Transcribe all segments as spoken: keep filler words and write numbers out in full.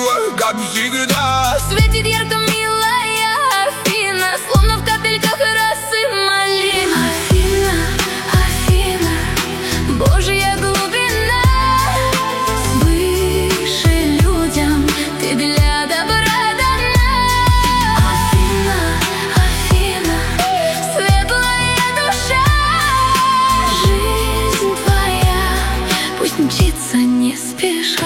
красиво, как всегда. Светит ярко милая Афина, словно в капельках росы малины. Афина, Афина, Божья глубина, свыше людям ты для добра дана. Афина, Афина, светлая душа, жизнь твоя пусть мчится не спеша.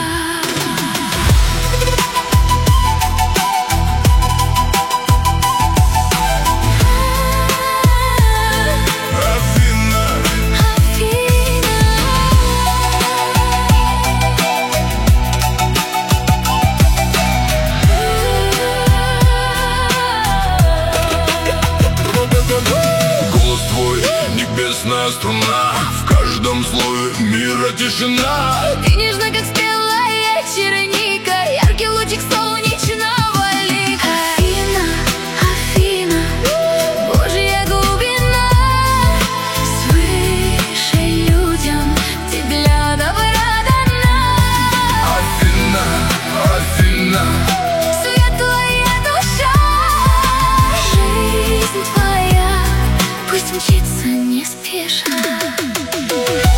Голос твой, небесная струна, в каждом слове мира тишина. Ты нежна, как спелая черника, яркий лучик солнечного лика. Афина, Афина, Божья глубина, свыше людям ты для добра дана. Афина, Афина, светлая душа, жизнь твоя пусть мчится не спеша.